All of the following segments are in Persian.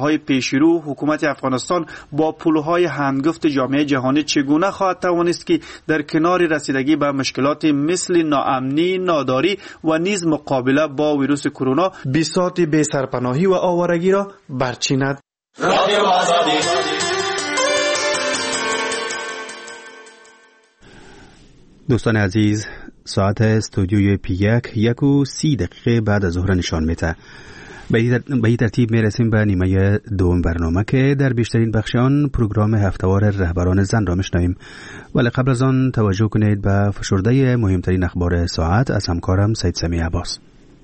سالهای پیشرو حکومت افغانستان با پلهای همگفت جامعه جهانی چگونه خواهد توانست که در کنار رسیدگی به مشکلات مثل ناامنی، ناداری و نیز مقابله با ویروس کرونا بساط بی‌سرپناهی و آوارگی را برچیند. دوستان عزیز، ساعت استودیوی P1 1:30 بعد از ظهر نشان میده. به این ترتیب میرسیم به نیمه دوم برنامه که در بیشترین بخش آن پروگرام هفته‌وار رهبران زن را میشنویم. ولی قبل از آن توجه کنید به فشرده مهمترین اخبار ساعت از همکارم سید سمی عباس.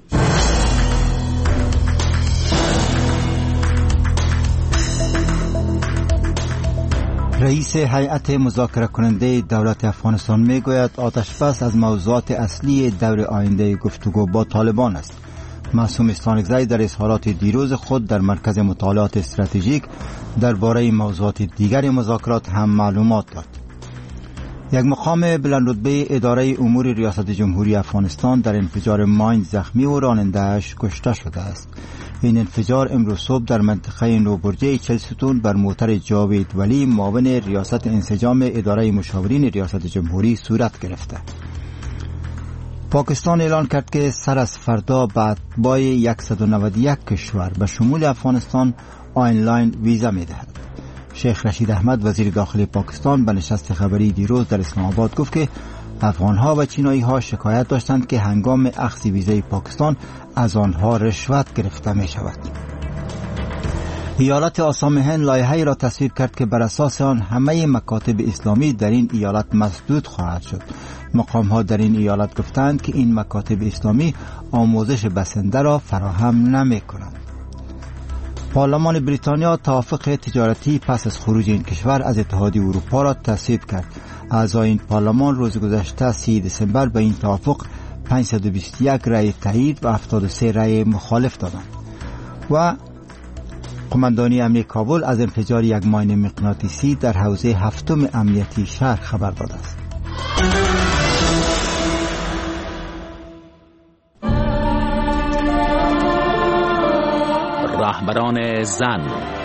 رئیس هیئت مذاکره کننده دولت افغانستان میگوید آتشبس از موضوعات اصلی دور آینده گفتگو با طالبان است. معصوم استانکزی در اظهارات دیروز خود در مرکز مطالعات استراتژیک درباره موضوعات دیگر مذاکرات هم معلومات داد. یک مقام بلندرتبه اداره امور ریاست جمهوری افغانستان در انفجار ماین زخمی و راننده‌اش کشته شده است. این انفجار امروز صبح در منطقه نوبرجه چلستون بر موتر جاوید ولی معاون ریاست انسجام اداره مشاورین ریاست جمهوری صورت گرفته. پاکستان اعلان کرد که سر از فردا به اتباع 191 کشور به شمول افغانستان آنلاین ویزا می‌دهد. شیخ رشید احمد وزیر داخلی پاکستان به نشست خبری دیروز در اسلام آباد گفت که افغان‌ها و چینایی‌ها شکایت داشتند که هنگام اخذ ویزای پاکستان از آنها رشوت گرفته می‌شود. ایالت آسام هند لایحه‌ای را تصویب کرد که بر اساس آن همه مکاتب اسلامی در این ایالت مسدود خواهد شد. مقام‌ها در این ایالت گفتند که این مکاتب اسلامی آموزش بسنده را فراهم نمی‌کنند. پارلمان بریتانیا توافق تجارتی پس از خروج این کشور از اتحادیه اروپا را تصویب کرد. اعضای این پارلمان روز گذشته 3 دسامبر به این توافق 521 رأی تایید و 73 رأی مخالف دادند. و قماندانی امنیت کابل از انفجار یک ماین مغناطیسی در حوزه 7 امنیتی شهر خبر داده است. رهبران زن.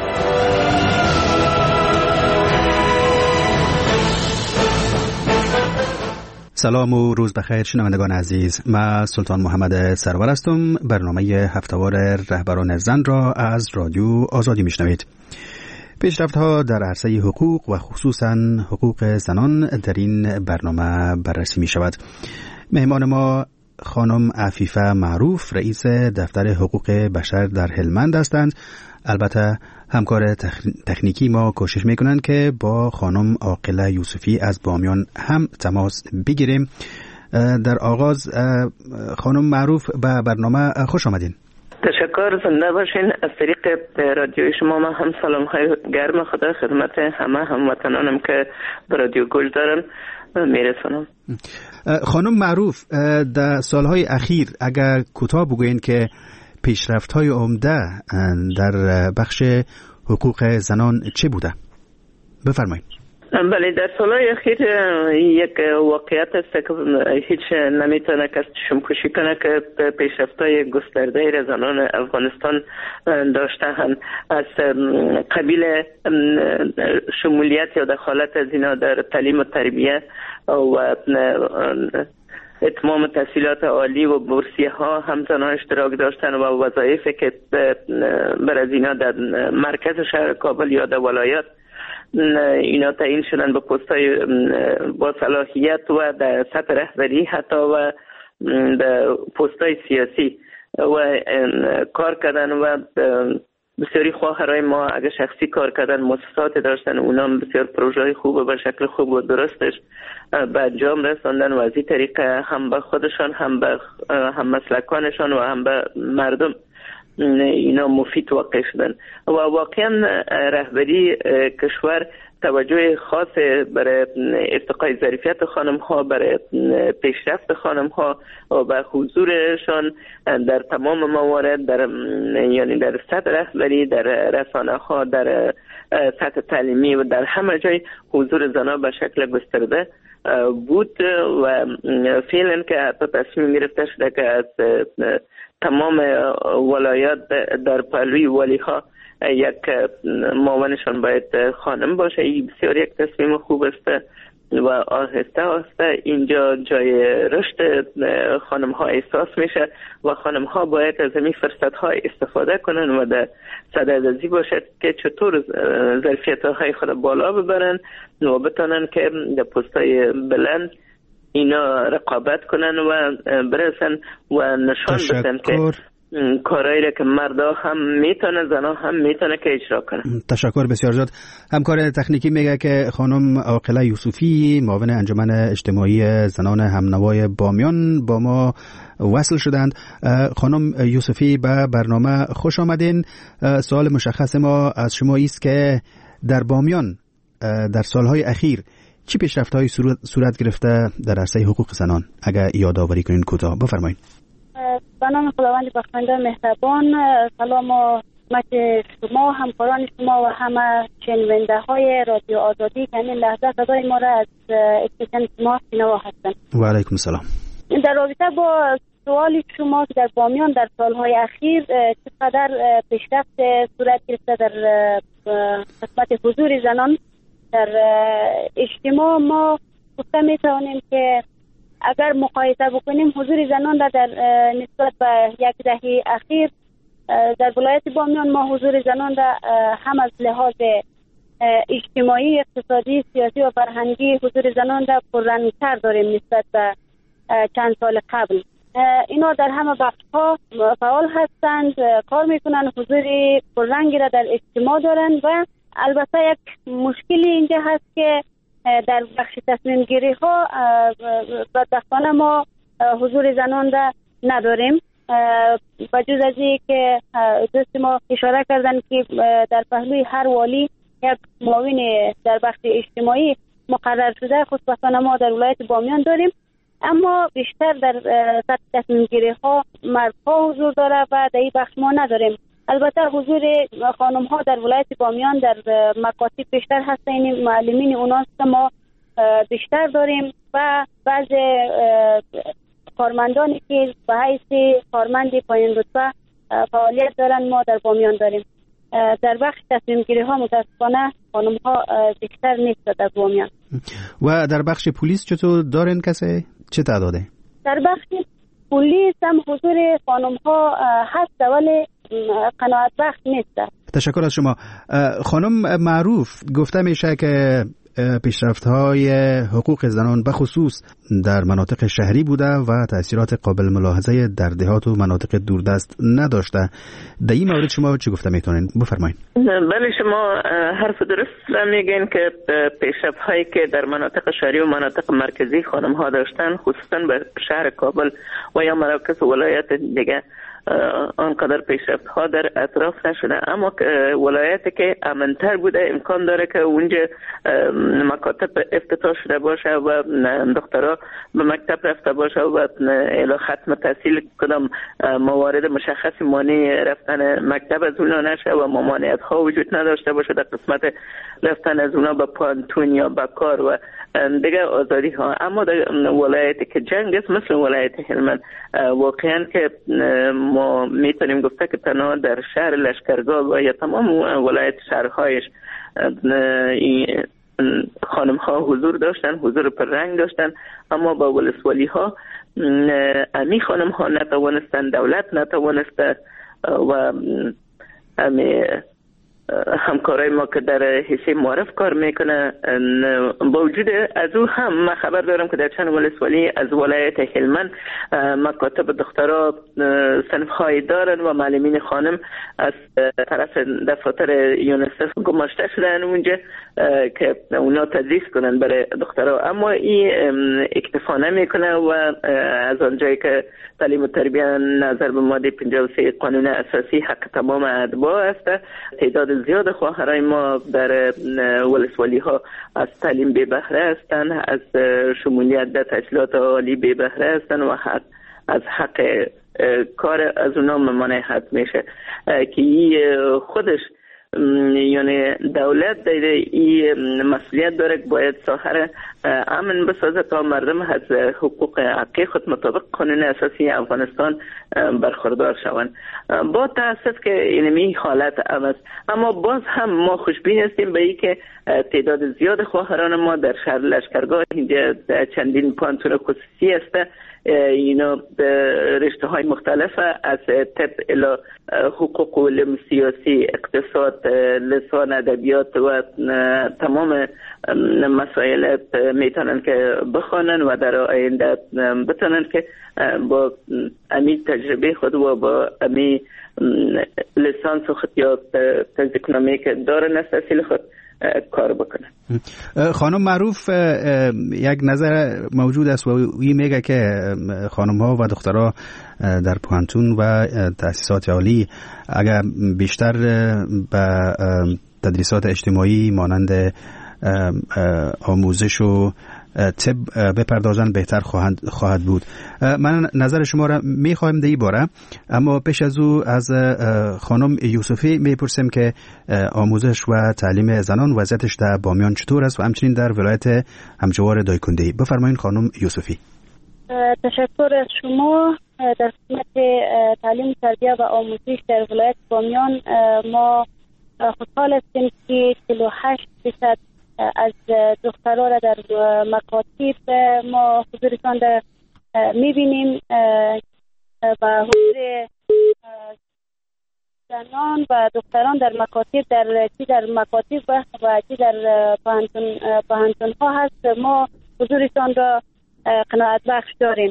سلام و روز بخیر شنوندگان عزیز. من سلطان محمد سرور هستم. برنامه هفته‌وار رهبران زن را از رادیو آزادی میشنوید. پیشرفت‌ها در عرصه حقوق و خصوصاً حقوق زنان در این برنامه بررسی می شود. مهمان ما خانم عفیفه معروف رئیس دفتر حقوق بشر در هلمند هستند. البته همکار تکنیکی ما کوشش میکنند که با خانم عاقله یوسفی از بامیان هم تماس بگیریم. در آغاز خانم معروف به برنامه خوش آمدین. تشکر، زنده باشین. از طریق رادیوی شما من هم سلام های گرم خدا خدمت همه هموطنانم که به رادیو گل دارن میرسونم. خانم معروف، در سالهای اخیر اگر کوتاه بگوین که پیشرفت‌های عمده در بخش حقوق زنان چه بوده؟ بفرمایید. بله، در سالهای اخیر یک واقعیت است که هیچ نمیتونه کس چشم‌پوشی کنه که پیشرفت‌های گسترده زنان افغانستان داشته‌اند. از قبیل شمولیت یا دخالت از اینا در تعلیم و تربیت و اتمام تحصیلات عالی و بورسیه ها هم زنان اشتراک داشتن و وظایفی که بر از اینا در مرکز شهر کابل یا در ولایات اینا تعیین شدن به پست‌های با صلاحیت و در سطح رهبری حتی و در پست‌های سیاسی و کار کردن و بسیاری خواهرای ما اگه شخصی کار کردن مؤسسات داشتن، اونا بسیار پروژه‌های خوب و به شکل خوب و درستش به انجام رساندن و از این طریق هم به خودشان هم به هم مسلکانشان و هم به مردم اینا مفید واقع شدن و واقعا رهبری کشور توجه خاص برای ارتقای ظرفیت خانم ها، برای پیشرفت خانم ها و به حضورشان در تمام موارد، در یعنی در سطح رهبری، در رسانه ها، در سطح تعلیمی و در همه جای حضور زنان به شکل گسترده بود و فعلا که حتی تصمیم گرفته شده که از تمام ولایات در پهلوی والی ها یک معاونشان باید خانم باشه. این بسیار یک تصمیم خوب است و آهسته آهسته اینجا جای رشد خانم ها احساس میشه و خانم ها باید از این فرصت ها استفاده کنن و در صدد باشد که چطور ظرفیت های خود بالا ببرن و بتونن که در پست های بلند اینا رقابت کنن و برسن و نشان بدن که کارایی را که مردا هم میتونه زنا هم میتونه که اجرا کنه. تشکر بسیار زیاد. همکار تکنیکی میگه که خانم عاقله یوسفی معاون انجمن اجتماعی زنان همنوای بامیان با ما وصل شدند. خانم یوسفی به برنامه خوش آمدین. سوال مشخص ما از شما است که در بامیان در سالهای اخیر چی پیشرفت‌هایی صورت گرفته در عرصه حقوق زنان؟ اگر یادآوری کنین کوتاه بفرمایید. به نام خداوند بخشنده مهربان، سلام و خدمت شما، همکاران شما و همه شنونده های رادیو آزادی که همین لحظه صدای ما را از استیشن شما شنوا هستند. و علیکم السلام. در رابطه با سوال شما که در بامیان در سالهای اخیر چقدر پیشرفت صورت گرفته در قسمت حضور زنان در اجتماع، ما گفته میتوانیم که اگر مقایسه بکنیم حضور زنان در نسبت به یک دهه اخیر در ولایت بامیان ما حضور زنان هم از لحاظ اجتماعی، اقتصادی، سیاسی و فرهنگی حضور زنان پررنگ‌تر داریم نسبت به چند سال قبل. اینا در همه بخش‌ها فعال هستند، کار میکنن، حضور پررنگی را در اجتماع دارند و البته یک مشکلی اینجا هست که در بخش تصمیم گیری ها بدبختانه ما حضور زنان را نداریم. بجز از این که دوست ما اشاره کردن که در پهلوی هر والی یک معاون در بخش اجتماعی مقرر شده، خوشبختانه ما در ولایت بامیان داریم، اما بیشتر در سطح تصمیم گیری ها مردها حضور داره و در این بخش ما نداریم. البته حضور خانم ها در ولایت بامیان در مکاتب بیشتر هست، این معلمین اوناست که ما بیشتر داریم و بعض کارمندانی که به حیث کارمند پایین رتبه فعالیت دارن ما در بامیان داریم. در بخش تصمیم گیری ها متاسفانه خانم ها بیشتر نیست در بامیان. و در بخش پلیس چطور دارین کسی؟ چه تعداده؟ در بخش پلیس هم حضور خانم ها هست ولی قناعت بخش نیست. تشکر از شما. خانم معروف، گفته میشه که پیشرفت‌های حقوق زنان به خصوص در مناطق شهری بوده و تأثیرات قابل ملاحظه در دهات و مناطق دوردست نداشته. در این مورد شما چی گفته میتونین؟ بفرمایید. بله، شما حرف درست میگین که پیشرفت‌هایی که در مناطق شهری و مناطق مرکزی خانم‌ها داشتن، خصوصا به شهر کابل و یا مراکز ولایت دیگه آنقدر پیشرفت ها در اطراف نشده، اما ولایتی که امنتر بوده امکان داره که اونجا مکاتب افتتاح شده باشه و دخترها به مکتب رفته باشه و الی ختم تحصیل کدام موارد مشخصی مانع رفتن مکتب از اونا نشه و ممانعت ها وجود نداشته باشه در قسمت رفتن از اونا به پانتون یا به کار و دیگه آزادی ها. اما در ولایتی که جنگ است مثل ولایت هلمند، واقعا که ما میتونیم گفته که تنها در شهر لشکرگاه و یا تمام ولایت شهرهایش خانم ها حضور داشتن، حضور پررنگ داشتن، اما با ولسوالی ها امی خانم ها نتوانستن، دولت نتوانسته و امی همکارای ما که در حیث معرف کار میکنه با وجود از او هم من خبر دارم که در چند ولسوالی از ولایت هلمند مکاتب دخترها صنف‌های دارن و معلمین خانم از طرف دفاتر یونیسف گماشته شدن اونجا که اونا تدریس کنن برای دخترها، اما این اکتفا نمیکنه و از آنجایی که تعلیم و تربیت نظر به ماده 53 قانون اساسی حق تمام اتباع است، تعداد زیاد خواهرای ما در ولسوالی ها از تعلیم بی بهره هستند، از شمولیت در تحصیلات عالی بی بهره هستند و از حق کار از اونا ممانعت میشه که خودش یعنی دولت در این مسئولیت داره که باید ساحه امن بسازه تا مردم از حقوق حقیقی خود مطابق قانون اساسی افغانستان برخوردار شوند. با تاسف که اینمی حالت است، اما باز هم ما خوشبین هستیم به اینکه تعداد زیاد خواهران ما در شهر لشکرگاه اینجا چندین پانتون خصوصی است، اینا رشته های مختلف از طب الی حقوق و علم سیاسی، اقتصاد، لسان، ادبیات و تمام مسائل میتونن که بخوانن و در آینده بتونن که با امی تجربه خود و با امی لیسانس خود یا تزیکنامی که دارن از تحصیل خود کار بکنن. خانم معروف، یک نظر موجود است و این میگه که خانم ها و دخترها در پانتون و تأسیسات عالی اگر بیشتر به تدریسات اجتماعی مانند آموزش و طب بپردازن بهتر خواهد بود. من نظر شما را میخوایم در این باره، اما پیش از او از خانم یوسفی میپرسیم که آموزش و تعلیم زنان وضعیتش در بامیان چطور است و همچنین در ولایت همجوار دایکنډي. بفرمایید خانم یوسفی. تشکر از شما. در قسمت تعلیم تربیه و آموزش در ولایت بامیان ما خوشحال هستیم که 48% از دخترها را در مکاتب ما حضورشان را میبینیم و حضور زنان و دختران در مکاتب در مکاتب و چی در پانتون ها هست، ما حضورشان را قناعت بخش داریم.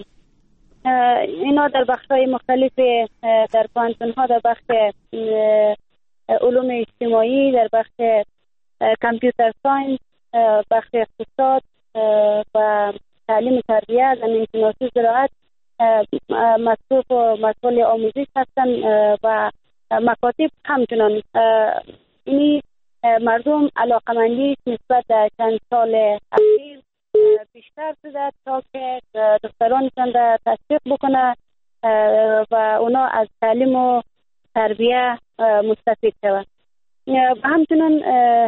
اینا در بخش های مختلف در پانتون ها، در بخش علوم اجتماعی، در بخش کامپیوتر ساینس، بخش اقتصاد و تعلیم تربیه، زمین‌شناسی، زراعت مصروف و مسئول آموزش هستند و مکاتب همچنان. اینی مردم علاقمندی نسبت در چند سال اخیر بیشتر شده تا که دخترانشان را تشویق بکنه و اونا از تعلیم و تربیه مستفید شود. و همچنان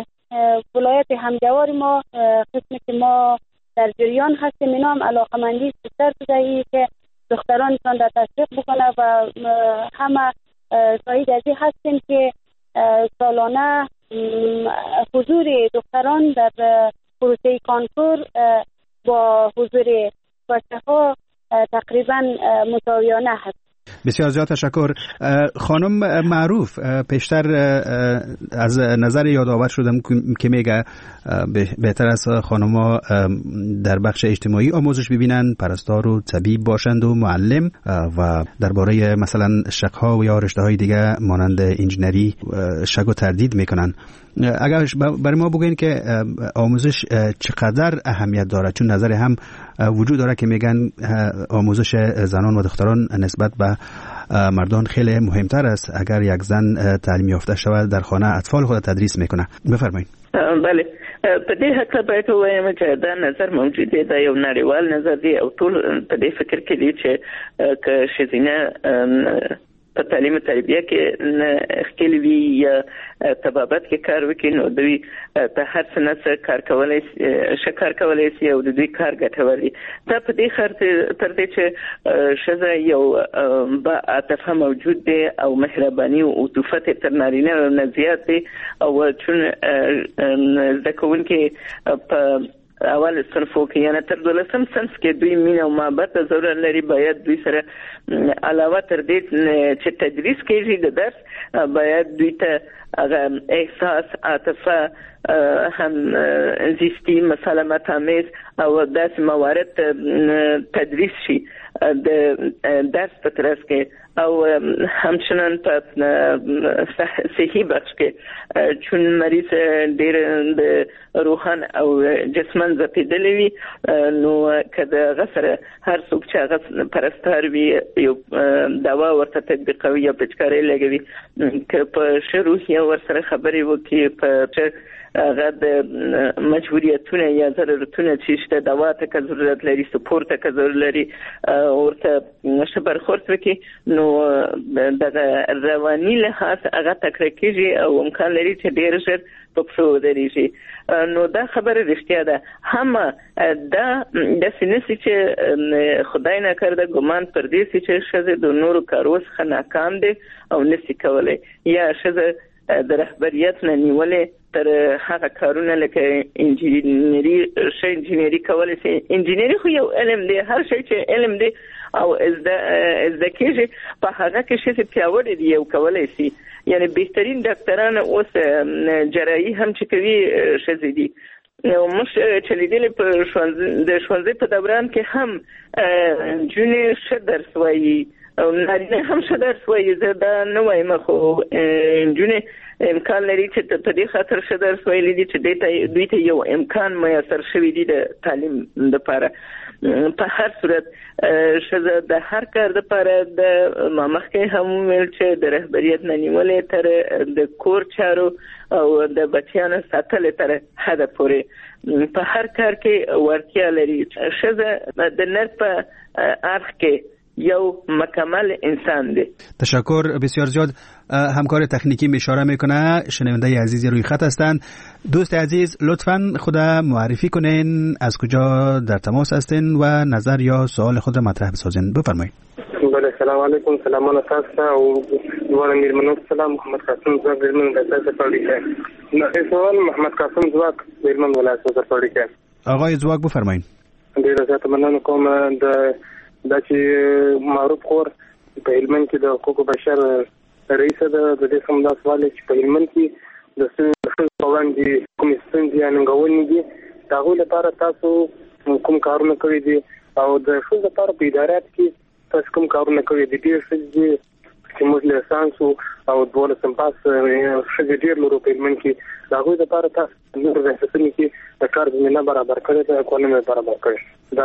ولایت همجوار ما قسمی که ما در جریان هستیم، اینا هم علاقمندی بیشتر شده ای که دخترانشان را تشویق بکنه و همه شاهد از این هستیم که سالانه حضور دختران در پروسه کانکور با حضور بچه‌ها تقریبا مساویانه هست. بسیار زیاد تشکر. خانم معروف، پیشتر از نظر یادآور شدم که میگه بهتر است خانم‌ها در بخش اجتماعی آموزش ببینن، پرستار و طبیب باشند و معلم، و درباره مثلا شغل‌ها و یا رشته‌های دیگه مانند انجینری شک و تردید میکنن. اگر برای ما بگین که آموزش چقدر اهمیت داره، چون نظر هم وجود داره که میگن آموزش زنان و دختران نسبت به مردان خیلی مهمتر است. اگر یک زن تعلیم یافته شود در خانه اطفال خود تدریس میکنه. بفرمایید. بله، په دې حق به ته وایم چې دا نظر موجود دی، دا یو نړیوال نظر دی او ټول په دې فکر کې دي چې که ښځینه په تعلیم تربیه کې ښکېل وي یا طبابت کې کار وکړي، نو دوی په هر څه نه څه کار کولی شي او د دوی کار ګټور وي. دا په دې تر دې چې ښځه یو باعاطفه موجود دی او مهرباني او عطوفت تر نارینه نه زیات دی، او چون زده کوونکي په اول صنفو کې یعنی تر 12م صنف کې دوی مینه او محبت ته ضرورت لري، باید دوی سره علاوه تر دې چې تدریس کېږي د درس، باید دوی ته هغه احساس، عاطفه، هم زیستی، مسالمت آمیز او داسې موارد تدریس شي د درس په ترڅ کې، او همچنان په صحي بخش کې چون مریض ډېر د روحان او جسمن زپیدلی وي، نو که د هغه سره هر څوک چې هغه پرستار وي یو دوا ورته تطبیقوي یا پچکارۍ لګوي، که په ښه روحیه او ورسره خبرې وکړي په هغه د مجبوریتونه یا ضرورتونه چې شته دوا ته که ضرورت لري سپورت ته که ضرورت لري ورته شبر خورت وکړي نو د رواني لحاظ هغه تکړه کېږي او امکان لري چې ډېر ژر په پښو ودرېږي نو دا خبره رښتیا ده هم دا داسې نشي چې خدای ناکرده ګمان پر دې سي چې ښځې د نورو کارو څخه ناکام دي او نشي کولی یا ښځه د رهبریت نه نیولې تر هغه کارونه لکه انجینری شي انجینری کولای شي انجینری خو یو علم دی هر شي چې علم دی او زده کېږي په هغه کې چې پیاوړی دی یو کولای شي یعنی بهترین ډاکټران اوس جراحي هم چې کوي ښځې دي موږ چې لیدلې په ښوونځي په دوران کې هم جونې ښه درس وایي او نارینه هم ښه درس وایي زه دا نه وایم خو نجونې امکان لري چې په دې خاطر ښه درس ویلی دي چې دوی ته یو امکان میسر شوی دی د تعلیم لپاره په هر صورت ښځه د هر کار لپاره د مخکې هم ویل چې د رهبریت نه نیولې تر د کور چارو او د بچیانو ساتلې تر حده پورې په هر کار کې وړتیا لري ښځه د نر په اړخ کې یو مکمل انسان دی. تشکر بسیار زیاد. همکار تکنیکی اشاره میکنه شنونده عزیزی روی خط هستند. دوست عزیز لطفاً خود معرفی کنین از کجا در تماس هستین و نظر یا سوال خود را مطرح بسازین. بفرمایید. بله سلام علیکم سلامان تاسو او دوه میرمنو سلام محمد قاسم زواک میرمن دسته پالیکه. سوال محمد قاسم زواک میرمن ولایت پالیکه. آقای زواک بفرمایید. ډیره زیاته مننه کوم دا چې معروف خور په هلمند کې د حقوقو بشر رئیس ده د دې سم دا سوال چې په هلمند کې د څه وړاندې کوم ستونزې یا ننګونې دي د هغوی لپاره تاسو کوم کارونه کړي دي او د ښځو لپاره په ادارات کې تاسو کوم کارونه کړي دي ډېر ښځې چې موږ له سانسو او 12 پاس ښځې ډېر لرو په هلمند کې د هغوی لپاره تاسو نور ریاستونو کې د کار زمینه برابر کړې ده کانون برابر کړی.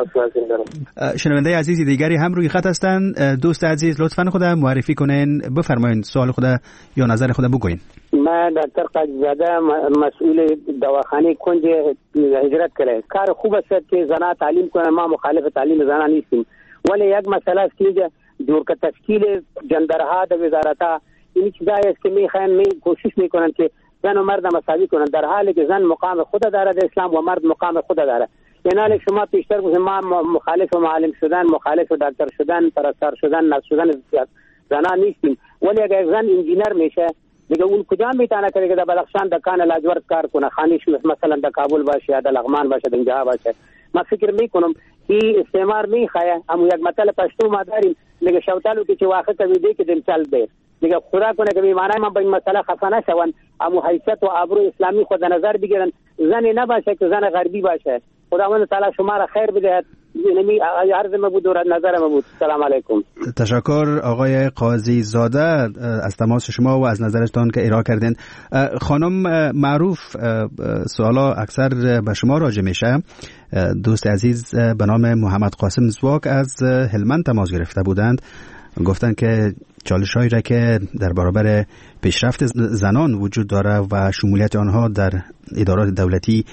شنونده عزیزی دیگری هم روی خط هستند. دوست عزیز لطفاً خود معرفی کنین بفرمایید سوال خود یا نظر خود بگوین. من دکتر قاضیزاده مسئول دواخانه کنج هجرت کرده کار خوب است که زنان تعلیم کنن ما مخالف تعلیم زنان نیستیم ولی یک مسئله است که دور که تشکیل جندرها در وزارتها این چیزایی است که می کوشش میکنن که زن و مرد مساوی کنن در حالی که زن مقام خود داره در اسلام و مرد مقام خود داره. یعنی شما پیشتر گفتید ما مخالف معلم شدن مخالف دکتر شدن پرستار شدن نرس شدن زنان نیستیم ولی اگر زن انجینر میشه دیگه اون کجا میتونه که در بدخشان دکان لاجورد کار کنه خانیش مثلا در کابل باشه یا در لغمان باشه در اینجا باشه. ما فکر میکنم که استعمار میخواه اما یک مطلب پشتو ما داریم دیگه شوتالو که چه واقع کوي دی که دمثال دی دیگه خدا کنه که بیمانه من با این مسئله خفه نشون اما حیثیت و آبرو اسلامی خود نظر بگیرن زن نباشه که زن غربی باشه. خداوند تعالی شما را خیر بدهد. اینمی عرض ما بود و نظر ما بود. سلام علیکم. تشکر آقای قاضی زاده از تماس شما و از نظرتان که ارائه کردین. خانم معروف سوالا اکثر به شما راجع میشه. دوست عزیز به نام محمد قاسم زواک از هلمند تماس گرفته بودند. گفتن که چالش‌هایی را که در برابر پیشرفت زنان وجود داره و شمولیت آنها در ادارات دولتی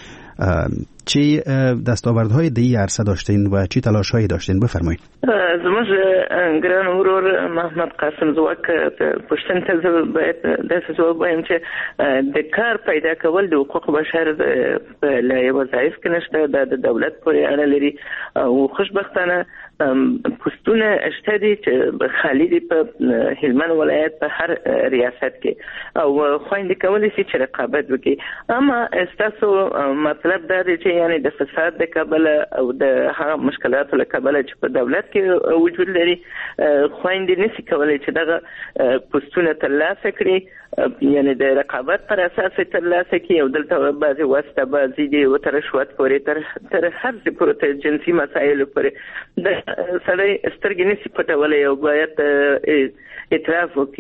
چی دستاوردهای دی عرصه داشتین و چی تلاش‌هایی داشتین بفرمایید. زموږ ګران ورور محمد قاسم زواک پښتون ته باید داسې ځواب وایم چې د کار پیدا کول د حقوق بشر په لایحه وظایف کې نشته د دولت پورې اړه لري او خوشبختانه پوسټونه شته دي چې خالی دي په هلمند ولایت په هر ریاست کې او خويندې کولی شي چې رقابت وکړي اما تاسو مطلب دا دی چې یعنی د فساد د کبله او د هغه مشکلاتو له کبله چې په دولت کې وجود لري خويندې نشي کولی چې دغه پوسټونه ترلاسه کړي یعنی د رقابت پر اساس ترلاسه کړي او دلته بعضي واسطه بعضي دي او تر رشوت پورې تر هر څه پورې جنسي مسایل پورې د سړی سترګې نشي پټولای او باید اعتراف وکړي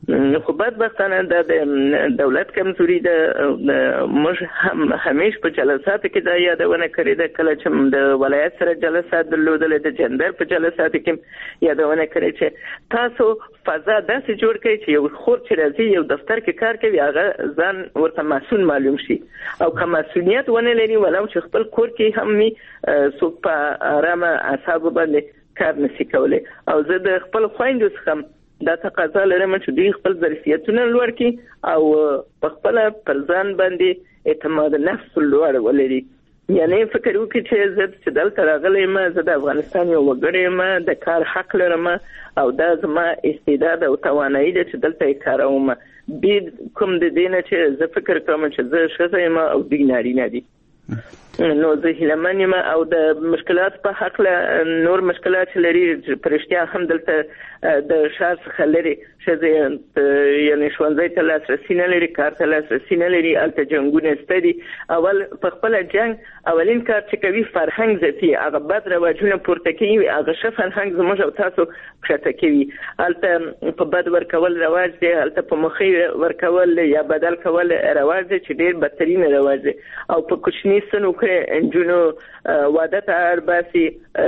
خو بدبختانه د دولت کمزوري ده. موږ همیش په جلساتو کې دا یادونه کړې ده، کله چې د ولایت سره جلسات درلودل، د جندر په جلساتو کې یادونه کړې چې تاسو فضا داسې جوړ کړئ چې یو خور چې راځي یو دفتر کې کار کوي هغه ځان ورته مسؤل معلوم شي، او که مسؤلیت ونه لري ولو چې خپل کور کې هم وي څوک په آرامه اعصابو باندې کار نشي کولی. او زه د خپل خویندو څخه دا تقاضا لرم چې دوی خپل ظرفیتونه لوړ کړي او په خپل پر ځان باندې اعتماد نفس لوړ ولري. یعنی فکر وکړي چې زه چې دلته راغلی یم، زه د افغانستان یو وګړی یم، د کار حق لرم او دا زما استعداد او توانایي ده چې دلته یې کاروم، بې کوم د دې نه چې زه فکر کوم چې زه ښځه یم او دوی نارینه دي. نو زه هیلهمن یم او د مشکلات په هکله نور مشکلات چې لري په رښتیا هم دلته د ښار څخه لرې ښځې یعنې ښوونځي ته لاسرسي نه لري، کار ته لاسرسي نه لري، هلته جنګونه شته دي. اول په خپله جنګ اولین کار چې کوي فرهنګ ځپي، هغه بد رواجونه پورته کوي، هغه ښه فرهنګ زموږ او تاسو کښته کوي. هلته په بد ورکول رواج دی، هلته په مخې ورکول یا بدل کول رواج دی چې ډېر بدترین رواج دی. او په کوچني سنو انجونو واده ته اړباسي،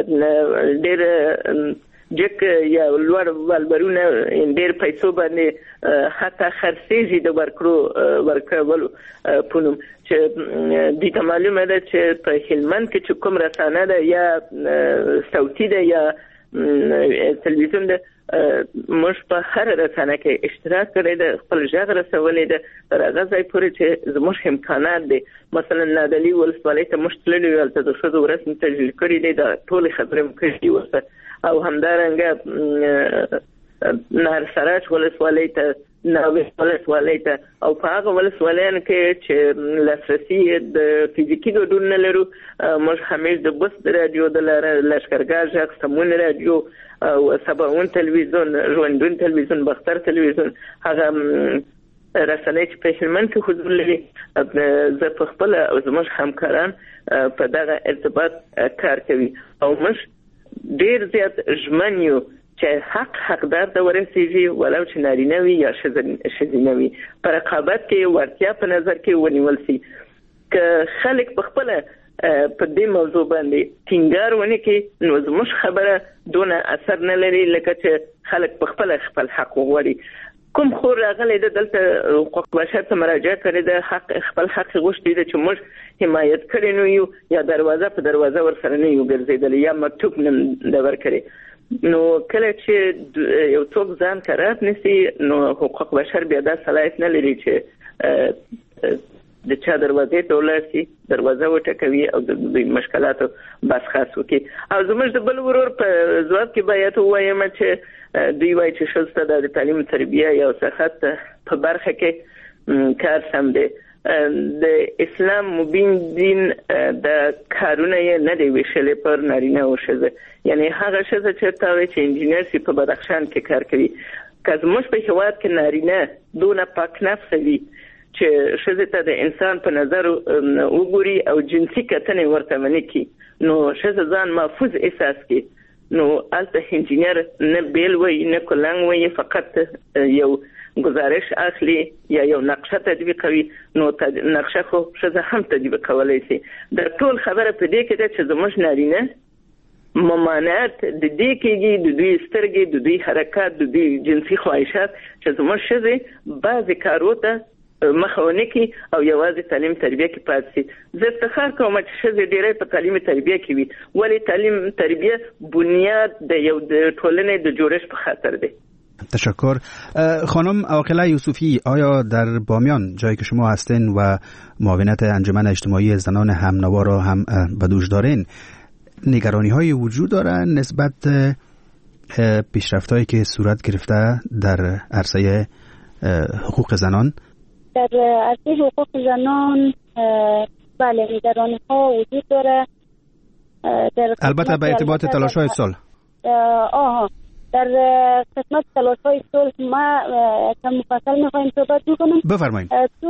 ډېر جک یا لوړ والبرونه ډېر پیسو باندې حتی خرڅېږي د ورکولو په نوم، چې دوی ته معلومه ده چې په هلمند کې چې کوم رسانه ده یا صوتي ده یا تلویزیون ده، موږ په هر رسانه کې اشتراک کړی ده، خپل غږ رسولی ده تر هغه ځای پورې چې زموږ امکانات دي. مثلا نادعلي ولسوالۍ ته موږ تللي یو، هلته د ښځو ورځ مو تشکیل کړی دی، دا ټولې خبرې مو کړي دي ورته. او همدارنګه نهرسراج ولسوالۍ ته، ناوې ولسوالۍ ته، او په هغه ولسوالیانو کې چې لاسرسي د فزیکي ګډون نه لرو، موږ همیش د بست راډیو د لښکرګاه غږ، سمون راډیو او سباون تلویزیون، ژوندون تلویزیون، بختر تلویزیون، هغه رسنۍ چې په هلمند کې حضور لري، زه په خپله او زموږ همکاران په دغه ارتباط کار کوي. او موږ ډېر زیات ژمن یو چې حقدار ته ورسیږي، ولو چې نارینه وي یا ښځینه وي، په رقابت کې وړتیا په نظر کې ونیول شي. که خلک په خپله په دې موضوع باندې ټینګار ونه کړي نو زموږ خبره دونه اثر نه لري لکه چې خلک په خپله خپل حق وغواړي. کوم خور راغلی ده دلته حقوق بشر ته مراجعه کړې ده، خپل حق غوښتي ده چې موږ حمایت کړی نو یو، یا دروازه په دروازه ورسره نه یو ګرځېدلی، یا مکتوب نه ده ورکړی. نو کله چې یو څوک ځان قرار نیسي نو حقوق بشر بیا دا صلاحیت نه لري چې د چا دروازې ته ولاړ شي، دروازه وټکوي او د مشکلاتو بحث خاص وکړي. او زموږ د بل ورور په ځواب کې باید ووایم چې دوی وایي چې ښځو ته د تعلیم تربیه یا صحت په برخه کې کار سم دی. د اسلام مبین دین د کارونه یې نه دی ویشلی پر نارینه او ښځه، یعنی هغه ښځه چېرته وایي چې انجینر سي په بدخشان کې کار کوي، که زموږ په هېواد کې نارینه دونه پاک نفسه وي چې ښځې ته د انسان په نظر وګوري او جنسي کتنې ورته ونه کړي، نو ښځه ځان محفوظ احساس کړي، نو هلته انجینر نه بیل وایي نه کلنګ وایي، فقط یو گزارش اخلي یا یو نقشه تطبیقوي. نو نقشه خو ښځه هم تطبیق کولی شي. د ټول خبره په دې کې ده چې زموږ نارینه ممانعت د دې کېږي، د دوی سترګې، د دوی حرکات، د دوی جنسي خواهشات، چې زموږ ښځې بعضې کارو ته مخه ونه کړي او یوازې تعلیم تربیه کې پاتې شي. زه افتخار کوم چې ښځې ډېری په تعلیم تربیه کې وي، ولې تعلیم تربیه بنیاد د یو د ټولنې د جوړښت په خاطر دی. تشکر. خانم عاقله یوسفی، آیا در بامیان جایی که شما هستین و معاونت انجمن اجتماعی زنان همنوا را هم به دوش دارین، نگرانی های وجود دارن نسبت پیشرفت هایی که صورت گرفته در عرصه حقوق زنان؟ در عرصه حقوق زنان بله نگرانی ها وجود داره، البته به ارتباط تلاش های صلح. در قسمت تلاش های صلح ما کم مفصل میخوایم صحبت بکنم. بفرمایید.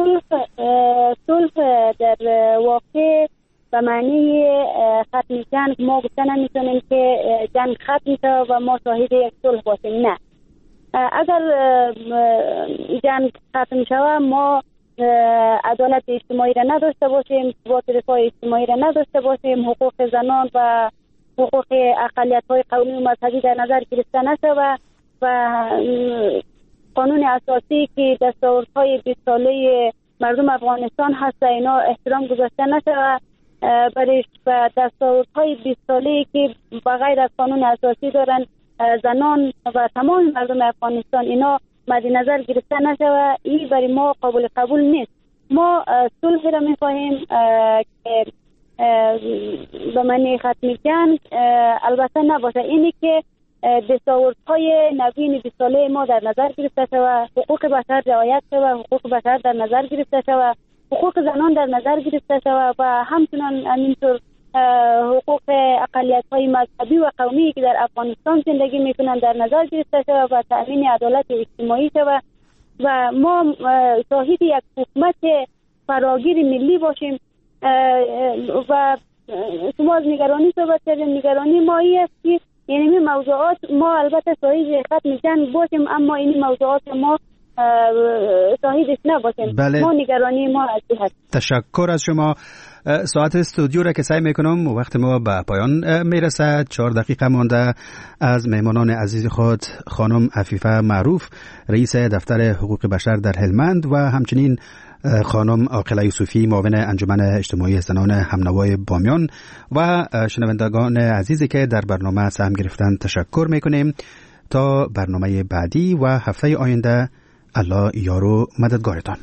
صلح در واقع به معنی ختم جنگ ما گفته نمیتونیم که جنگ ختم شد و ما شاهد یک صلح باشیم، نه. اگر جنگ ختم شود ما عدالت اجتماعی را نداشته باشیم، ثبات رفاه اجتماعی را نداشته باشیم، حقوق زنان و حقوق اقلیت‌های قومی و مذهبی در نظر گرفته نشود و قانون اساسی که دستاوردهای 20 ساله مردم افغانستان هست اینا احترام گذاشته نشود، برای دستاوردهای 20 ساله‌ای که بغیر از قانون اساسی دارن زنان و تمام مردم افغانستان اینا مد نظر گرفته نشود، این برای ما قابل قبول نیست. ما صلح را می‌خواهیم که به معنی ختم جنگ البته نباشه، اینی که دستاوردهای نوین 20 ساله ما در نظر گرفته شود، حقوق بشر رعایت شود، حقوق بشر در نظر گرفته شود، حقوق زنان در نظر گرفته شود و همچنان همینطور حقوق اقلیت‌های مذهبی و قومی که در افغانستان زندگی میکنند در نظر گرفته شود و تأمین عدالت اجتماعی شود و ما صاحب یک حکومت فراگیر ملی باشیم. و شما از نگرانی صحبت کردیم، نگرانی ما این است که یعنی موضوعات ما البته صاحب ختم جنگ باشیم اما این موضوعات ما صاحبش نباشیم. بله. ما نگرانی ما از این هست. تشکر از شما. ساعت استودیو را که سعی میکنم وقت ما به پایان میرسد. 4 دقیقه مانده. از مهمانان عزیز خود خانم عفیفه معروف رئیس دفتر حقوق بشر در هلمند و همچنین خانم عاقله یوسفی معاون انجمن اجتماعی زنان همنوای بامیان و شنوندگان عزیزی که در برنامه سهم گرفتند تشکر میکنیم. تا برنامه بعدی و هفته آینده الله یار و مددگارتان.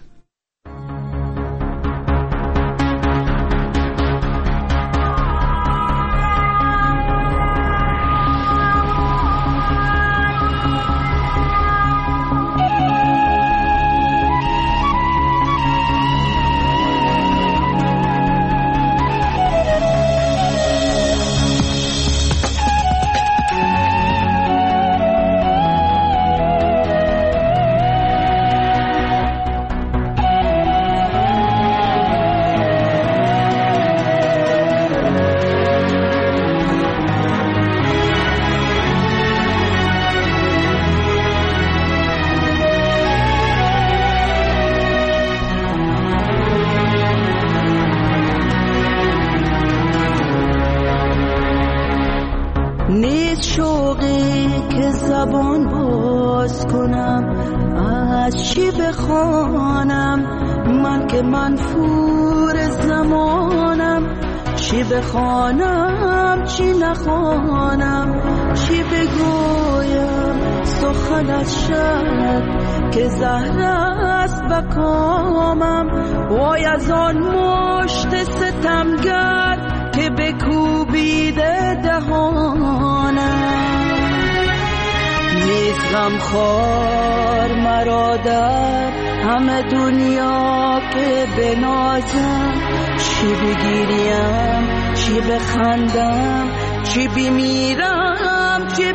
بخوانم چی نخوانم، چی بگویم سخن از شب که زهر است به کامم. وای از آن مشت ستمگر که بکوبیده دهانم. نیست غمخوار مرا در همه دنیا که بنازم، چی بگیریم چی بخندم، چی بمیرم چی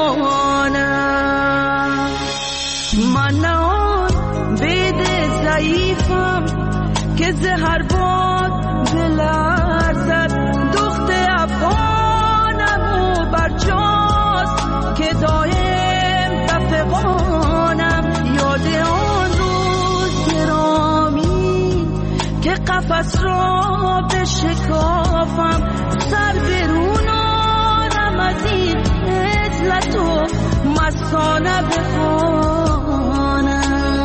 بمانم. من آن بید ضعیفم که زهر باد بلرزد، دخت افغانم و برجاست که دایم بفغانم. یاد آن روز گرامی که قفس را بشکافم، سر برونانم از این عزلت و مستانه بخوانم.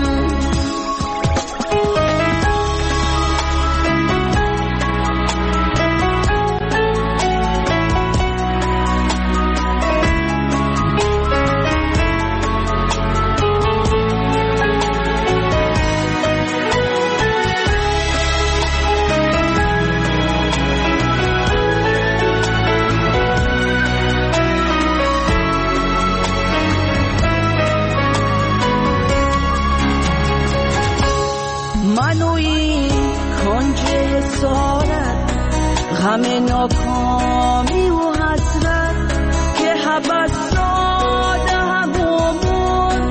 همه ناکامی و حسرت که حبس ساده همون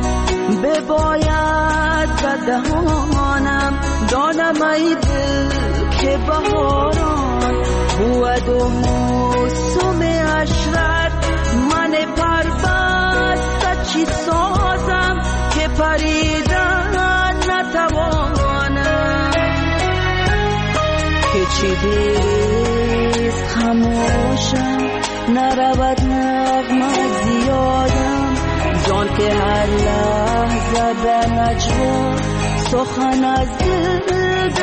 بباید به دهانم. دانم ای دل که بهاران بود و موسم عشرت، من پربسته چی سازم چی دیریست خموشم نرود نغمه زیادم جان که هر لحظه به نجوا سخن از دل